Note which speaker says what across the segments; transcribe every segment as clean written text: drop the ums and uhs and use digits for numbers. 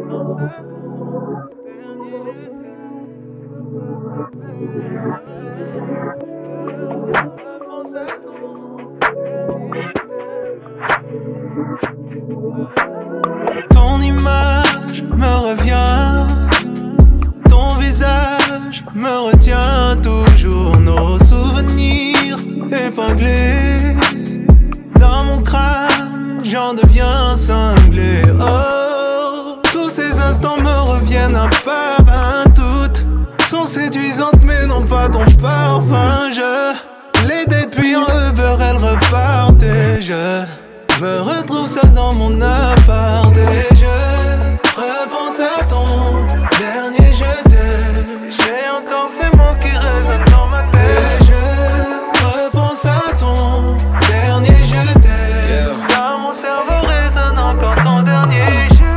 Speaker 1: Ton image me revient, ton visage me retient toujours, nos souvenirs épinglés dans mon crâne, j'en deviens cinglé. Oh, tous ces instants me reviennent un par un, toutes sont séduisantes mais non pas ton parfum. Je les depuis en Uber, elles repartent et je me retrouve seul dans mon appart et je repense à ton dernier je t'aime. J'ai encore ces mots qui résonnent dans ma tête et je repense à ton dernier je t'aime. Dans mon cerveau résonne encore ton dernier je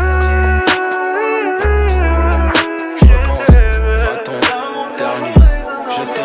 Speaker 1: repense à ton dernier je t'aime.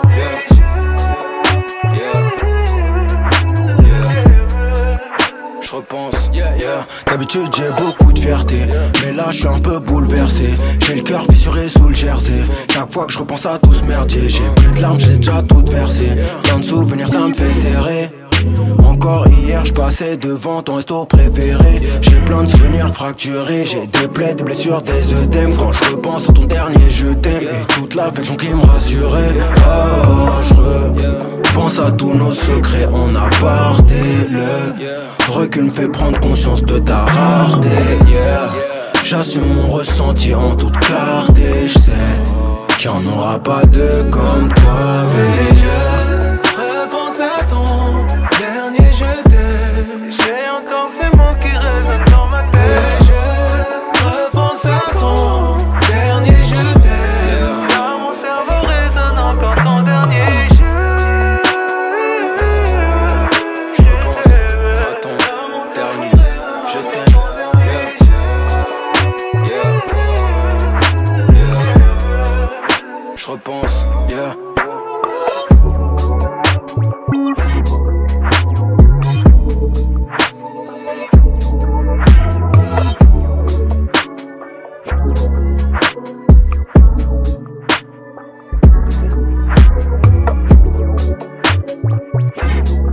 Speaker 1: Je repense, d'habitude j'ai beaucoup de fierté, mais là je suis un peu bouleversé. J'ai le cœur fissuré sous le jersey. Chaque fois que je repense à tout ce merdier, j'ai plus de larmes, j'ai déjà tout versé. Plein de souvenirs, ça me fait serrer. Encore hier, je passais devant ton resto préféré. J'ai plein de souvenirs fracturés. J'ai des plaies, des blessures, des œdèmes. Quand je repense à ton dernier je t'aime et toute l'affection qui me rassurait. Oh, je repense à tous nos secrets en aparté. Le recul me fait prendre conscience de ta rareté. J'assume mon ressenti en toute clarté. Je sais qu'il n'y en aura pas deux comme toi, mais je repense à ton dernier je t'aime. J'ai encore ces mots qui résonnent dans ma tête et je repense à ton dernier je t'aime. Dans mon cerveau résonne encore ton dernier je repense à ton dernier je t'aime. Je repense, yeah.